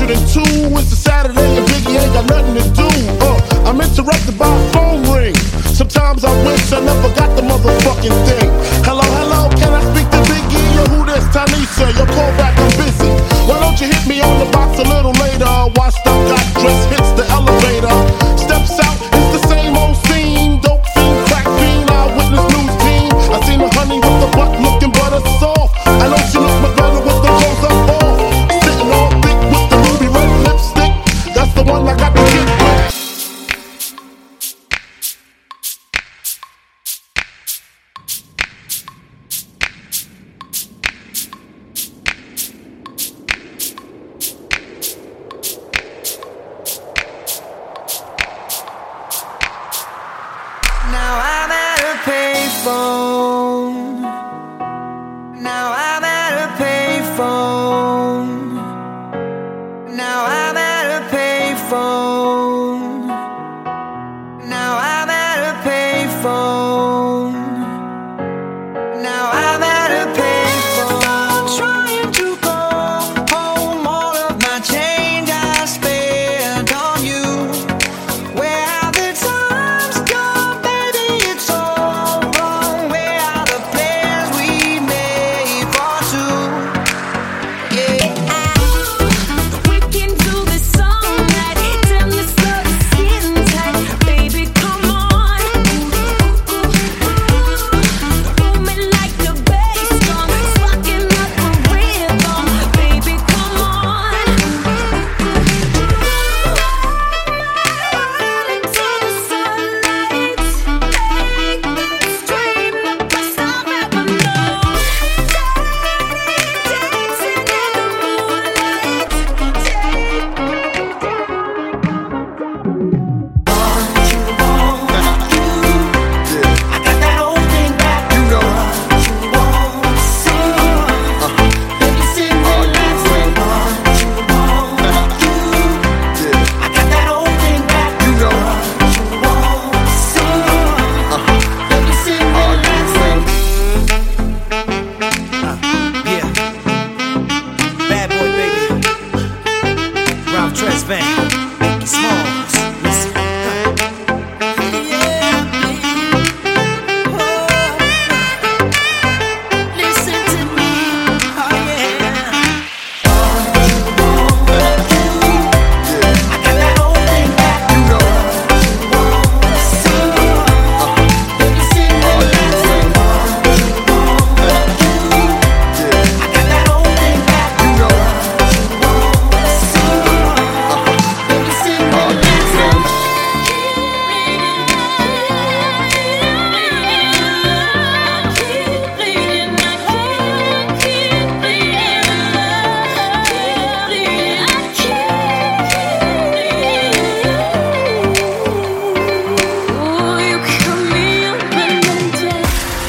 102. It's a Saturday and Biggie ain't got nothing to do. I'm interrupted by a phone ring. Sometimes I wish I never got the motherfucking thing. Hello, hello, can I speak to Biggie? Yo, who this? Tanisha, your call back, I'm busy. Why don't you hit me on the box a little later? Washed up, got dressed, hits the elevator. Steps out, it's the same old scene. Dope fiend, crack fiend, eyewitness news team. I seen the honey with the butt looking butter soft. I know she looks much better with the clothes up off. Sitting all thick with the ruby red lipstick. That's the one I got to get with. Now I'm at a payphone. Now I'm at a payphone. Now I'm at a payphone. Now I'm at a payphone. Now I'm at a payphone. Trying to go home. All of my change I spent on you. Where have the times gone, baby? It's all wrong. Where are the plans we made for two? Yeah. We can do this all night. Damn, you're so skin tight, baby. Come on, booming like the bass drum, sparking up the rhythm, baby. Come on, into the sunlight, take the stream, the star ever know. Dancing in the moonlight, I got that old thing back. You know what you want to sing. Baby, sing me that song. What you want to do. I got that old thing back. You know what you want to sing. Baby, sing me that song. Yeah. Bad boy, baby. Ralph Tresvant. Biggie Smalls. Listen. listen to me. Oh, yeah. I got that old thing back. You know what you want to sing. Baby, sing me that song. What you want to do. I got that old thing back. You know what you want to sing. Baby, sing me that song. You cut me open and down.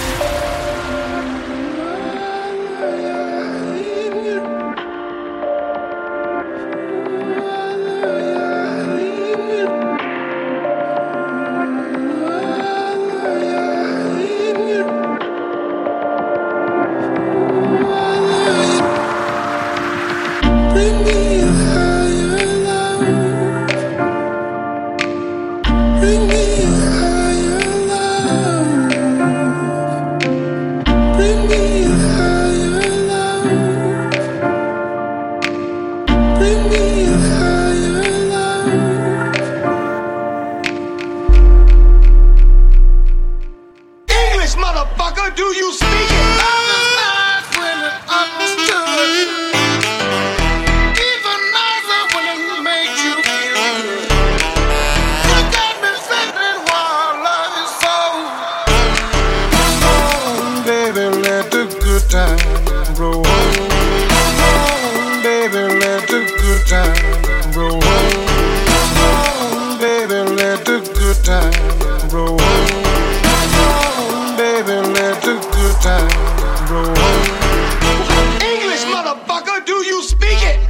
Bring me a higher love. Bring me a higher love. Bring me a higher love. Bring me a higher love. English, motherfucker, do you speak it? Love is nice when it's understood. Even nicer when it makes you feel good. You got me thinking while love is so. Come on, baby, let the good time roll. Come on, baby, let the good time roll. Come on, baby, let the good time roll. Come on, baby, let the good time roll. English, motherfucker, do you speak it?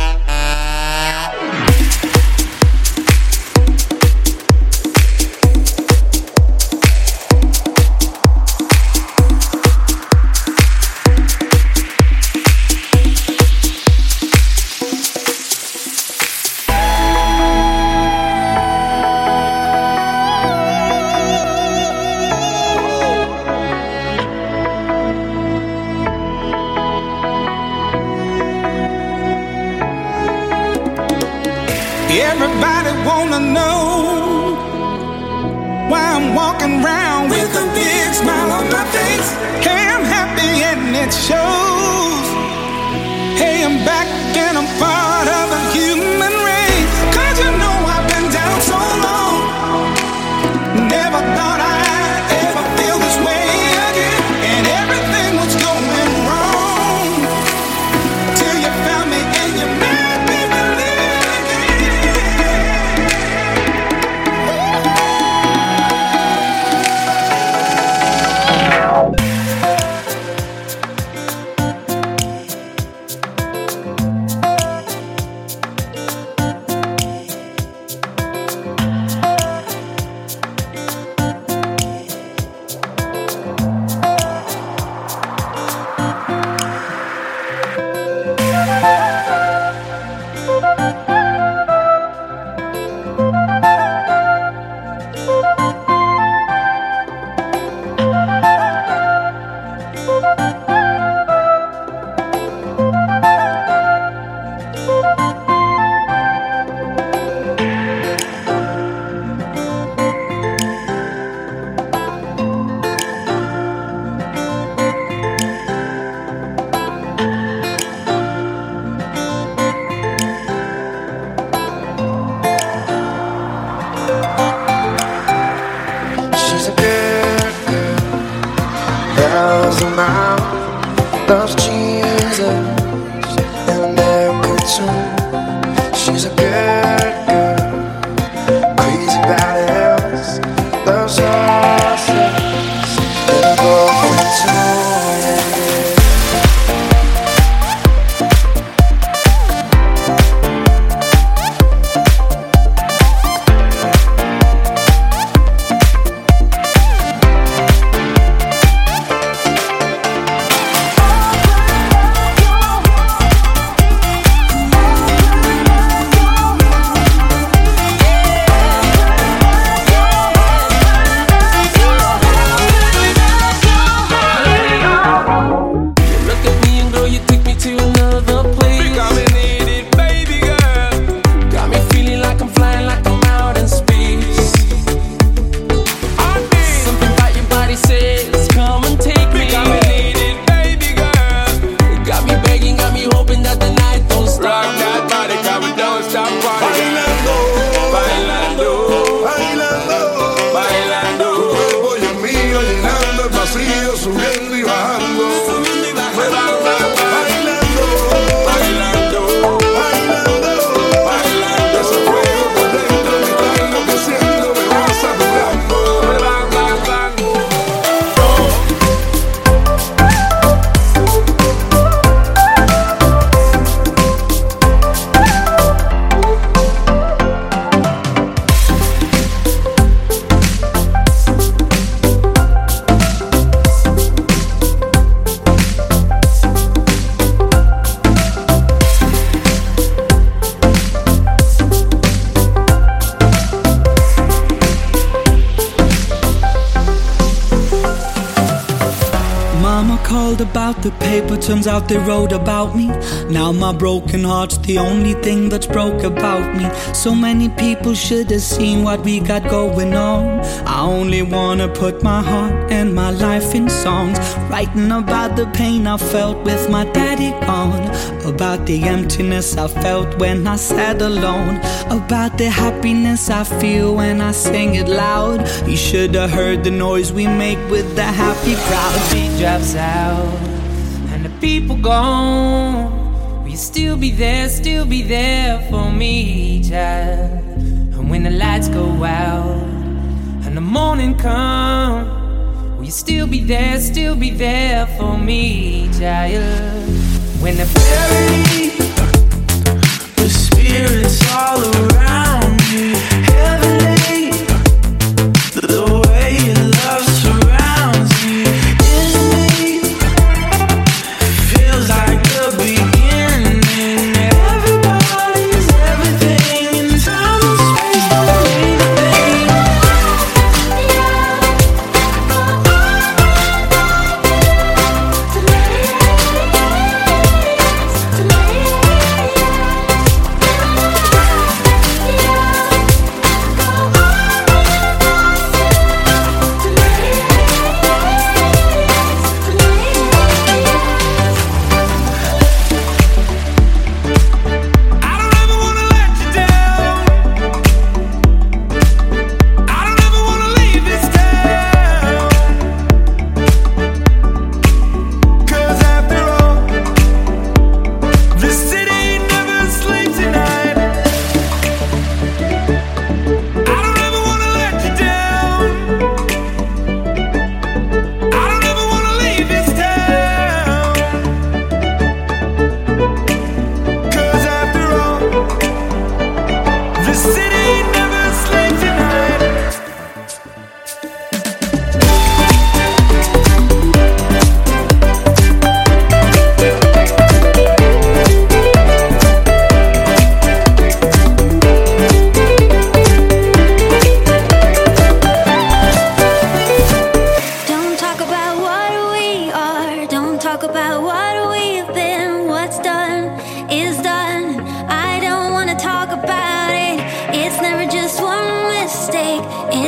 Everybody wanna know why I'm walking around with a big smile on my face. Hey, I'm happy and it shows. Hey, I'm back and I'm part of the human race. 'Cause you know I've been down so long. Never thought I'd ever feel this way again. And everything was going wrong till you found me and you made me believe again. Loves Jesus and America too. She's a good girl, crazy about else. Loves horses and a girlfriend too. About the paper, turns out they wrote about me. Now my broken heart's the only thing that's broke about me. So many people should have seen what we got going on. I only wanna put my heart and my life in songs, writing about the pain I felt with my daddy gone, about the emptiness I felt when I sat alone, about the happiness I feel when I sing it loud. You should have heard the noise we make with the happy crowd. The beat drops out and the people gone. Will you still be there for me, child? And when the lights go out and the morning come, will you still be there for me, child? When the clarity, the spirits all around me, heavenly, the way your love surrounds me, in me, feels like the beginning. Everybody's everything in time and space, don't mean a thing. Tonight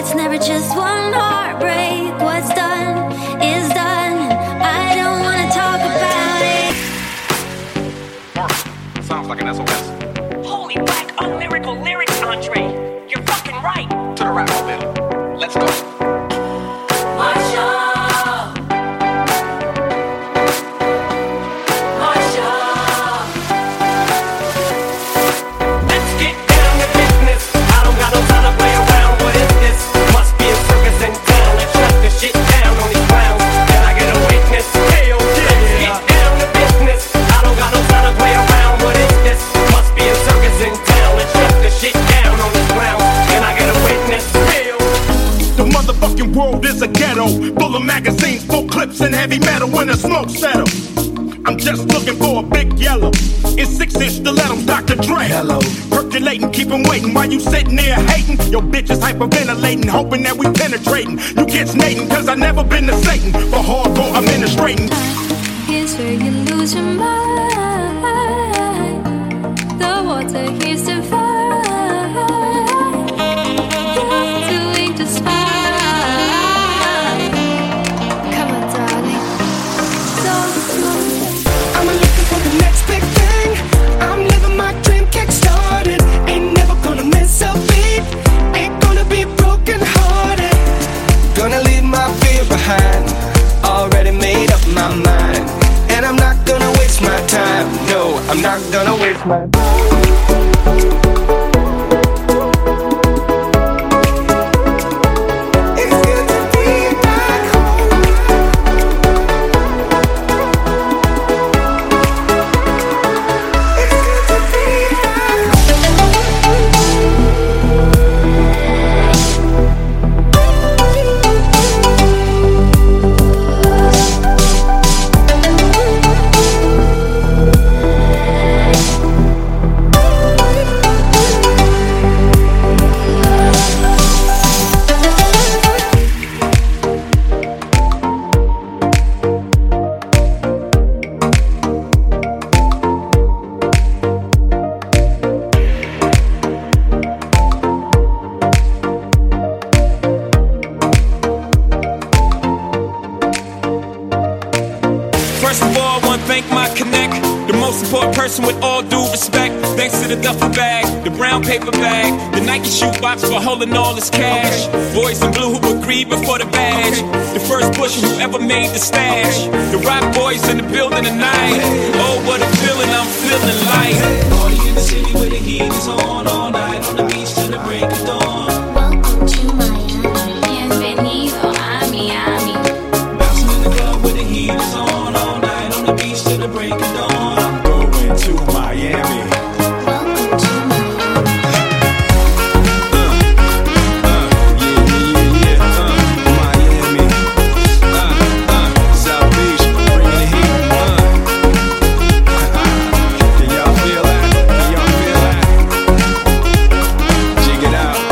It's never just one heartbreak. What's done is done. I don't wanna talk about it. Mark, sounds like an SOS. Holy black unlyrical lyrics, Andre. You're fucking right. To the rap bill. Let's go. World is a ghetto, full of magazines, full clips and heavy metal when the smoke settles. I'm just looking for a big yellow in 6-inch stilettos, Dr. Dre. Hello. Percolating, keep 'em waiting while you sitting there hating. Your bitch is hyperventilating, hoping that we penetrating. You get snating, cause I never been to Satan for hardcore administrating. Here's where you lose your mind. The water here's divine. Doing just fine. Gonna leave my fear behind. Already made up my mind. And I'm not gonna waste my time. No, I'm not gonna waste my time. With all due respect, thanks to the duffel bag, the brown paper bag, the Nike shoebox for holding all this cash. Boys in blue who agreed before the badge. The first Bush who ever made the stash. The rock boys in the building tonight. Oh, what a feeling, I'm feeling like. Party in the city where the heat is on all night. On the beach till the break of dawn. Welcome to Miami. Bienvenido a Miami. Bouncing in the club where the heat is on all night. On the beach till the break of dawn. To Miami. Welcome to Miami. Miami. South Beach, bringing the heat. Can y'all feel that? Can y'all feel that? Check it out.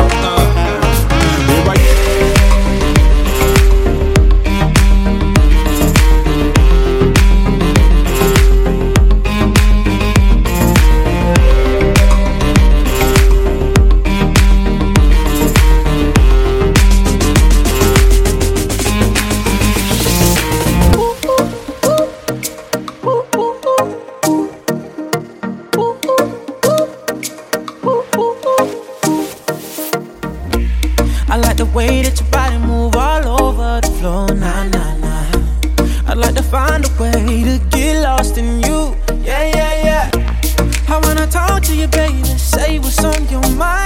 I like the way that your body move all over the floor, nah, nah, nah. I'd like to find a way to get lost in you, yeah, yeah, yeah. I wanna talk to you, baby, say what's on your mind.